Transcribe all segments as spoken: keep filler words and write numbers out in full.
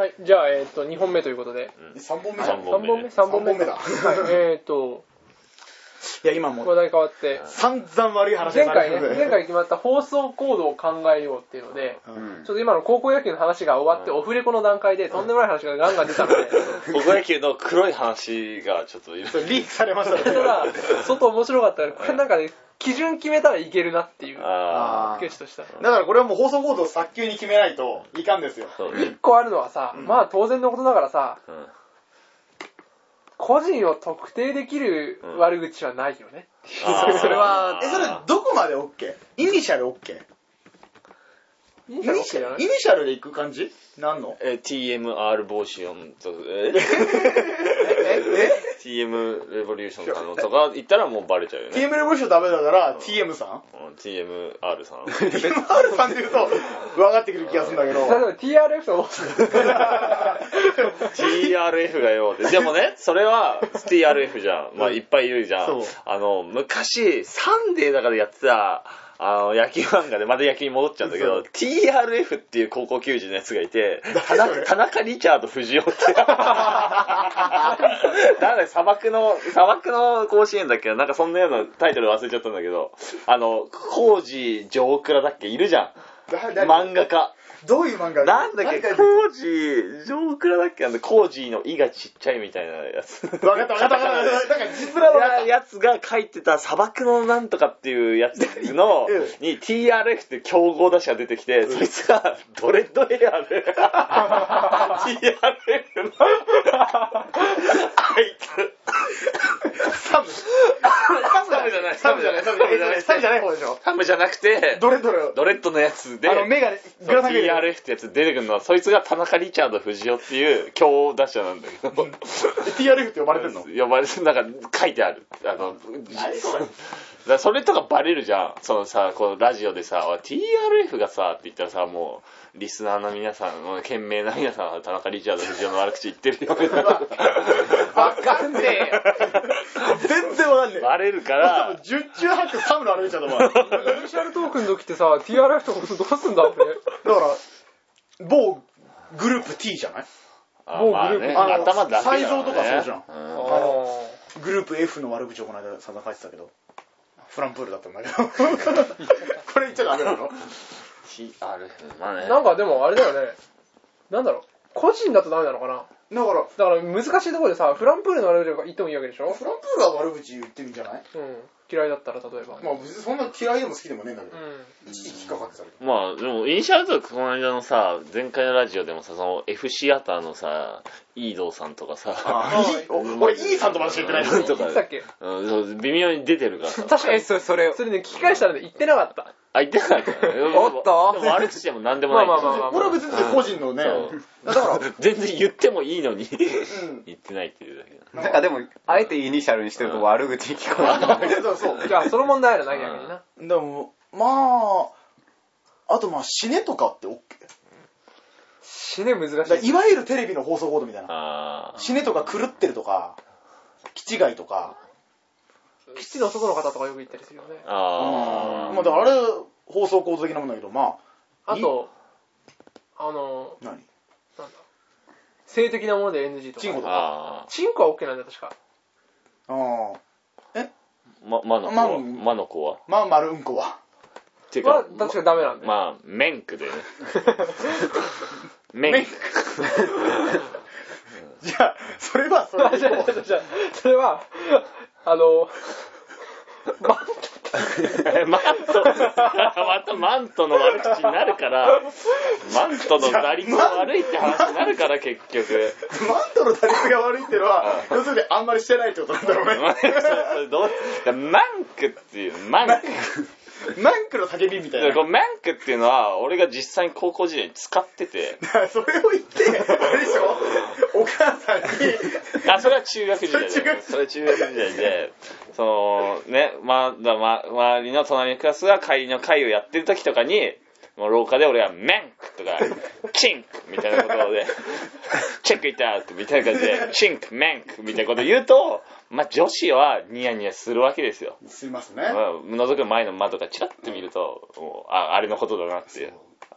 はい、じゃあ、えっと、にほんめということで。 うん、さんぼんめじゃん。 さんぼんめ ?さんぼんめだ。はい、えっと、 いや、今も話題変わって、 散々悪い話前回ね、前回決まった放送コードを考えようっていうので、うん、ちょっと今の高校野球の話が終わって、うん、オフレコの段階でとんでもない話がガンガン出たので、 高校野球の黒い話がちょっといろいろリークされましたね。 ただ、外面白かったから、これなんかね、基準決めたらいけるなっていう、 あケースとした。 だからこれはもう放送コードを早急に決めないといかんですよ。 一個あるのはさ、うん、まあ当然のことながらさ、うん、個人を特定できる悪口はないよね。 うん、それは、え、それどこまで OK？ イニシャル OK？ イニシャル OK じゃない？イニシャルで行く感じ？なんの？ え、ティーエムアール ボーションと、ええティーエム レボリューションさんのとか言ったらもうバレちゃうよね。 ティーエム レボリューションダメだから、ティーエム さん？ うん、ティーエムアール さん。 ティーエムアール さんって言うと、分かってくる気がするんだけど。 例えば ティーアールエフ とティーアールエフ がよ。でもね、それは ティーアールエフ じゃん。まあいっぱいいるじゃん。あの、昔、サンデーだからやってた、あの、野球漫画でまた野球に戻っちゃうんだけど、ティーアールエフ っていう高校球児のやつがいて、田中、田中リチャード藤尾って。なんだ砂漠の、砂漠の甲子園だっけなんかそんなようなタイトル忘れちゃったんだけど、あの、コージ上倉だっけいるじゃん。漫画家。 どういう漫画なんだっけコージー、上倉だっけなんだ、コージーのイがちっちゃいみたいなやつ。 わかったわかったわかった。なんか実らのやつが書いてた砂漠のなんとかっていうやつの、に ティーアールエフ って競合打者が出てきて、そいつがドレッドヘアで、ティーアールエフ の、あいつ、サム。サムじゃない。 サムじゃない。サムじゃない。サムじゃない方でしょ。 サムじゃなくて、 ドレッドレドレッドのやつで、 あの、メガネ、 グラタン ティーアールエフ ってやつ出てくるのは、そいつが田中リチャード藤尾っていう強打者なんだけど。ティーアールエフ って呼ばれてるの？ 呼ばれてる、なんか書いてある。あの、 何それ？ だそれとかバレるじゃん。そのさ、このラジオでさ、ティーアールエフ がさ、って言ったらさ、もう、リスナーの皆さん、懸命な皆さんは田中リチャード藤尾の悪口言ってるよ。 わかんねえよ。 全然わかんねえ。 バレるから。 十中八九サムの悪口だと思う。 イニシャルトークの時ってさ、ティーアールエフ とかどうすんだって。 だから、某グループ T じゃない？ 某グループ、ね、あの頭だけだ、ね、 才蔵とかそうじゃん。 うん、 あのグループ F の悪口をこの間さんざん書いてたけど、フランプールだったんだけど。これ言っちゃダメなの？ ティーアールエフ、まあね。 なんかでもあれだよね。なんだろう。個人だとダメなのかな？ だから、 だから難しいところでさ、フランプールの悪口が言ってもいいわけでしょ？ フランプールは悪口言ってるんじゃない？ うん。嫌いだったら例えば。 まあ別にそんな嫌いでも好きでもねえんだけど。うん。一時引っかかってたけど。 まあでも、イニシャルトークこの間のさ、前回のラジオでもさ、その F シアターのさ、イードーさんとかさ、 あ俺、イーさんとまでしか言ってないんとか。言ってたっけ？ うん、微妙に出てるからさ。 確かに、それ、それ、それね、聞き返したらね、言ってなかった。 あ、言ってなかった。 おっとでも悪口でも何でもない。 まあまあまあまあ。 俺は別に個人のね。 だから、全然言ってもいいのに、言ってないっていうだけだ。 なんかでも、あえてイニシャルにしてると悪口聞こえる。 そうそう。 じゃあ、その問題あるな、逆にな。 でも、まあ、あとまあ、死ねとかって OK？ 死ね難しい。 いわゆるテレビの放送コードみたいな。 あ死ねとか狂ってるとか、気違いとか。 基地の外の方とかよく言ったりするよね。 ああ。まあ、だからあれ、放送コード的なもんだけど、まあ。あと、あの、 何？ なんだ。性的なもので エヌジー とか。 チンコとか。 チンコは OK なんだよ、確か。 ああ。えま、まの子はまの子はまあ、丸うんこは。 っていうか、 確かダメなんだよ。 まあ、メンクでね。メンク。 じゃあ、それは、それは、 じゃあ、じゃあ、それは、あの、マント。マント。またマントの悪口になるから、マントの打率が悪いって話になるから、結局。 マントの打率が悪いっていうのは、要するにあんまりしてないってことなんだろうね。 マンクっていう、マンク。 マンクの叫びみたいな。 マンクっていうのは、俺が実際に高校時代に使ってて。 それを言って、あれでしょお母さんに。 あ、それは中学時代で。それは中学時代で、その、ね、まだ、ま、周りの隣のクラスが帰りの会をやってる時とかに、もう廊下で俺はメンクとか、チンクみたいなことで、チェックイットアウトみたいな感じで、チンク、メンクみたいなこと言うと、まあ、女子はニヤニヤするわけですよ。 すいますね。 まあ、覗く前の窓がチラッと見ると、もう、あ、あれのことだなっていう。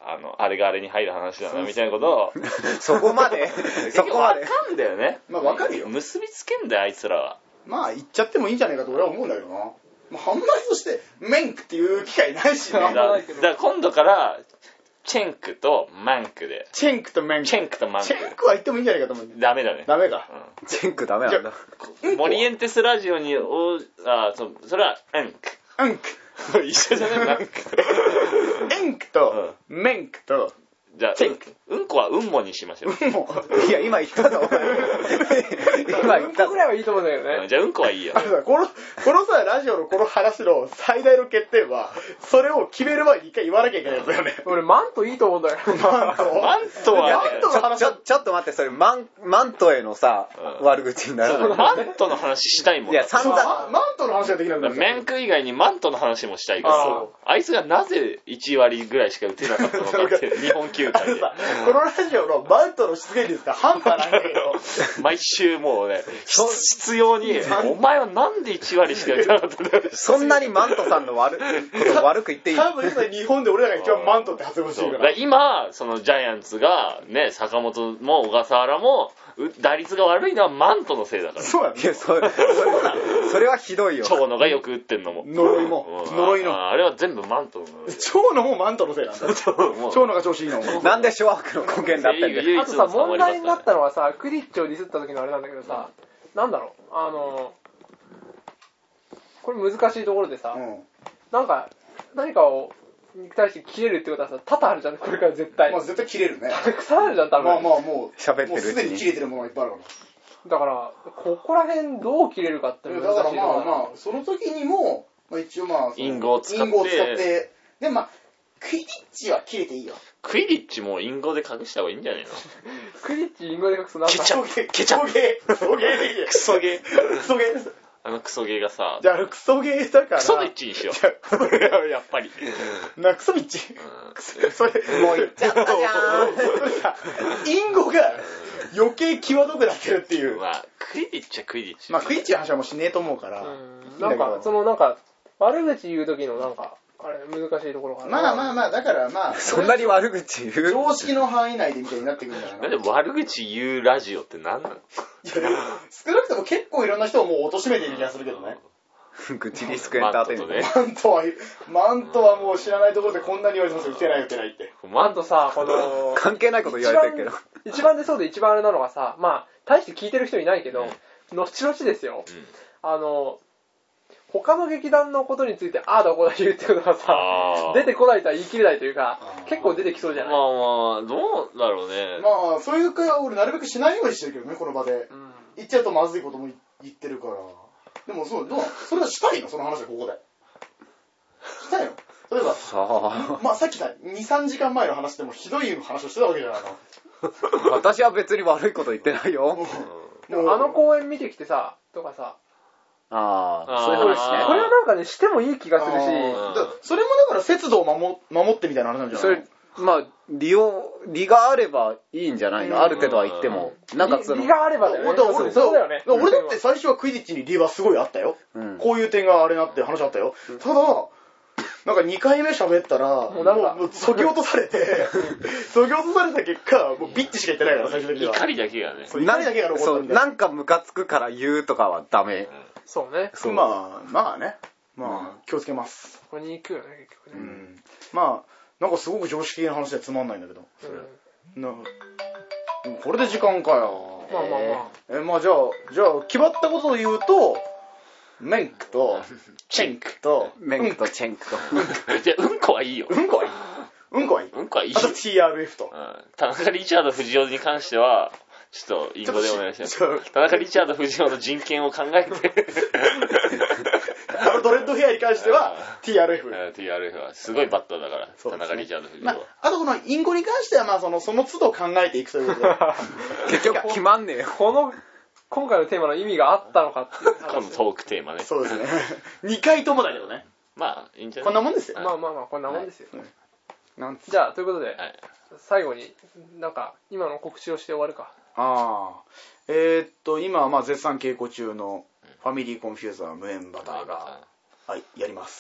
あの、あれがあれに入る話だな、みたいなことを。 そこまでそこまで。 わかんだよね。 まあわかるよ。 結びつけんだよ、あいつらは。 まあ言っちゃってもいいんじゃないかと俺は思うんだけどな。まあ、販売として、メンクっていう機会ないしね。 だから今度から、チェンクとマンクで。 チェンクとメンク。 チェンクとマンク。 チェンクは言ってもいいんじゃないかと思う。 ダメだね。 ダメか。 うん、 チェンクダメなんだ。 モリエンテスラジオに、おあそ、それは、エンク。 エンク。 一緒じゃないマンク。 エンクと、メンクと、 じゃあ、うん、うんこはうんもにしましょう。 うんも。 いや、今言ったぞ、お前。今言ったぞ。 うんこぐらいはいいと思うんだけどね。 じゃあ、うんこはいいよ。 あのさ、この、このさ、ラジオのこの話の最大の欠点は、それを決める前に一回言わなきゃいけないやつだよね。 俺、マントいいと思うんだよ。 マントマントはねマントの話ちょ、ちょっと待って、それ、マン、マントへのさ、 うん悪口になる。 マントの話したいもん。 いや、散そう 々。 マントの話ができないんだよ。 メンク以外にマントの話もしたいからあ、 あいつがなぜいち割ぐらいしか打てなかったのかって、日本球界で。 あのさ、このラジオのマントの出現率が半端ないんだけど、 毎週もうね、必要に、お前はなんでいち割しか打てなかったんだよ。 そんなにマントさんの悪こと悪く言っていい？ 多分今日本で俺らが一番マントって発音してるか。 そうだからら今、そのジャイアンツが、ね、坂本も小笠原も、う打率が悪いのはマントのせいだから。 そうやね。 いや、それ、それはひどいよ。 長野がよく打ってんのも。 呪いもうん呪いのああれは全部マントの。 蝶野もマントのせいなんだ。 もう蝶野が調子いいのも。 なんで諸悪の根源だったんだよ。 唯一あとさ、 の三割だったね問題になったのはさ、クリッチをディスった時のあれなんだけどさ、なんだろう、あの、これ難しいところでさ、 うん。 なんか、何かを、に対して切れるってことはさ、多々あるじゃん、これから絶対。 まあ絶対切れるね。 たくさんあるじゃん、多分。 まあまあもう、 喋ってるうちにもうすでに切れてるものがいっぱいあるかだから、ここら辺どう切れるかってら。 難しいだからまああ、 まあ、その時にも、まあ一応まあ、その隠語を使って隠語を使って、でまあ、クイディッチは切れていいよ。 クイリッチも隠語で隠した方がいいんじゃないの？ クリッチ、インゴで隠すなんか、 ケチャップケチャップクソゲー。クソゲーでいいよ。 クソゲー。 クソゲーです。 あのクソゲーがさ、 じゃあ、クソゲーだから。 クソリッチにしよじゃう。やっぱり。 な、クソビッチ。それ、 もう言っちゃったじゃん。 それさ、隠語が余計際どくなってるっていう。 まあ、クイリッチはクイリッチ。 まあ、クイッチの話はもうしねえと思うから。 うんなんか、その、 のなんか、悪口言う時のなんか、あれ、難しいところかな。 まあまあまあ、だからまあ、 そんなに悪口言う？ 常識の範囲内でみたいになってくるんじゃないの。 なんで悪口言うラジオって何なの？ いやでも少なくとも結構いろんな人をもう貶めている気がするけどね。 愚痴リスクエンターテインメント。 マントは、マントはもう知らないところでこんなに言われてますよ。打てない打てないって。 あとさ、この、 関係ないこと言われてるけど。 一番でそうで一番あれなのがさ、まあ、大して聞いてる人いないけど、後々ですよ、あの、他の劇団のことについてああだこうだ言うってことがさあー、 出てこないとは言い切れないというかあー、 結構出てきそうじゃない、 まあまあ、どうだろうね。 まあ、そういう会話俺なるべくしないようにしてるけどね、この場で。 うん言っちゃうとまずいことも言ってるから。でもそう、どうそれはしたいのその話はここで。したいの例えば、 さあ。 まあさっきさ、に、さんじかんまえの話でもひどい話をしてたわけじゃないの。 私は別に悪いこと言ってないよ。 でもあの公演見てきてさ、とかさ、 ああ、 あーそういう話ね。 これはなんかね、してもいい気がするし、 あーだそれもだから節度を守守ってみたいな話なんじゃないのそれ、まあ、利用、利があればいいんじゃないの？ある程度は言っても。なんかその利、があればだよね。 俺だ俺そうそうだよね。 俺だって最初はクイディッチに理はすごいあったよ。 うんこういう点があれなって話あったよ。ただ、なんかにかいめ喋ったら、もううなんかもう削ぎ落とされて、削ぎ落とされた結果、もうビッチしか言ってないから、最終的には。 怒りだけがね。 そう怒りだけが残ったそう、 みたいな。 なんかムカつくから言うとかはダメ。 そうね。 そうまあ、まあね。まあ、気をつけます。 ここに行くよね、結局ね。 うん。まあ、なんかすごく常識的な話でつまんないんだけど。 うんなでもこれで時間かよ。 まあまあまあ。 え、まあじゃあ、じゃあ、決まったことを言うと、メンクと、チェンクと、 メンクとチェンクと。 じゃあ、うんこはいいよ。 うんこはいい。うんこはいい。 うんこはいいあと ティーアールエフと。 うん田中リチャード藤尾に関しては、ちょっと、インゴでお願いします。 ちょっと田中リチャード藤尾の人権を考えて、 あのドレッドヘアに関しては ティーアールエフ。 うん ティーアールエフ はすごいバッターだから、 そうですね田中リチャード藤尾まは。 あ、あとこのインゴに関しては、まあその、その都度考えていくということで。 結局決まんねえよ。 この、今回のテーマの意味があったのかっていう話このトークテーマね。 そうですね。にかいともだけどね。 まあ、いいんじゃないこんなもんですよ。 まあまあまあ、こんなもんですよ。 なんつじゃあ、ということで、 はい。 最後に、なんか、今の告知をして終わるか。 ああ。えー、っと、今はまあ絶賛稽古中のファミリーコンフューザー無縁バターが、はい、やります。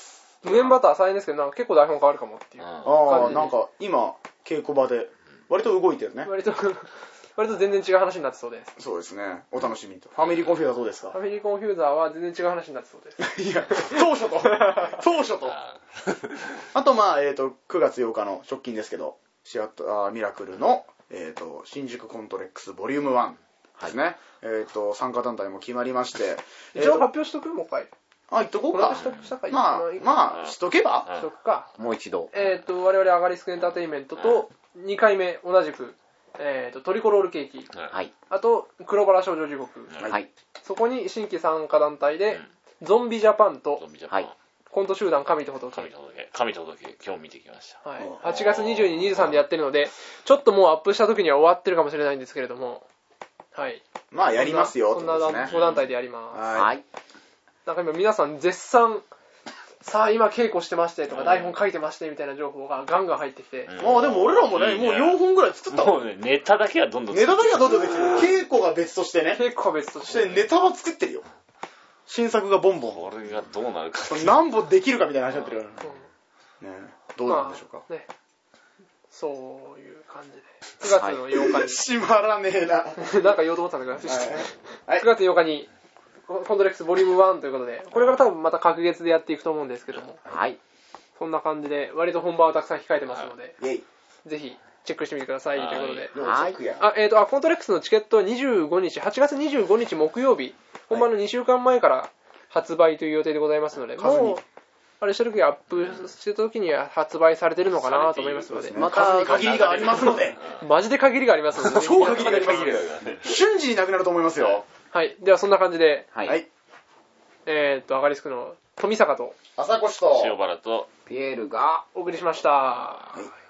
無限バター再演ですけど、なんか結構台本変わるかもっていうああ、 感じで。 なんか今、稽古場で、割と動いてるね。 割と、割と全然違う話になってそうです。 そうですね。お楽しみにと。ファミリーコンフューザーどうですか？ ファミリーコンフューザーは全然違う話になってそうです。 いや、当初と。当初と。あと、まあ、えっと、くがつようかの直近ですけど、シアターミラクルの、えっと、新宿コントレックスボリュームワンですね。えっと、参加団体も決まりまして。 一応発表しとくもう一回。 あ、言っとこうか。まあ、まあ、しとけばしとくか。 もう一度。 えっと、我々アガリスクエンターテインメントと、にかいめ同じく、えっと、トリコロールケーキ。 はい。 あと、黒バラ少女地獄。 はい。 そこに新規参加団体で、ゾンビジャパンと、 はい。 コント集団神と仏。 神と仏。神と仏。今日見てきました。 はい。はちがつにじゅうに、にじゅうさんでやってるので、ちょっともうアップした時には終わってるかもしれないんですけれども、はい。 まあ、やりますよ。 そんなご団体でやります。 はい。 なんか今皆さん絶賛、さあ今稽古してましてとか台本書いてましてみたいな情報がガンガン入ってきて。 まあでも俺らもね、もうよんほんぐらい作ったもうね、ネタだけはどんどんネタだけはどんどんできてる。稽古が別としてね。 稽古は別として。 そしてネタは作ってるよ。新作がボンボン。 これがどうなるか。 何本できるかみたいな話になってるから。ねどうなんでしょうか。 ね。そういう感じで。くがつのようかに。 閉まらねえな。 なんか言おうと思ったんだけど、 はい、 くがつようかに、コントレックスボリュームワンということで、これから多分また隔月でやっていくと思うんですけども、 はい。 そんな感じで、割と本番はたくさん控えてますので、 はい、 ぜひチェックしてみてくださいということで。 はい。 あ、えっと、あ、コントレックスのチケットはにじゅうごにち、はちがつにじゅうごにち木曜日、本番のにしゅうかんまえから発売という予定でございますので、もう、あれした時アップしてた時には発売されてるのかなと思いますので、 また限りがありますので、 マジで限りがありますので、 超限りがありますので、瞬時になくなると思いますよ。 はい。ではそんな感じで、 はい。 えっと、アガリスクの富坂と、 朝越と、 塩原と、 ピエールが、 お送りしました。はい。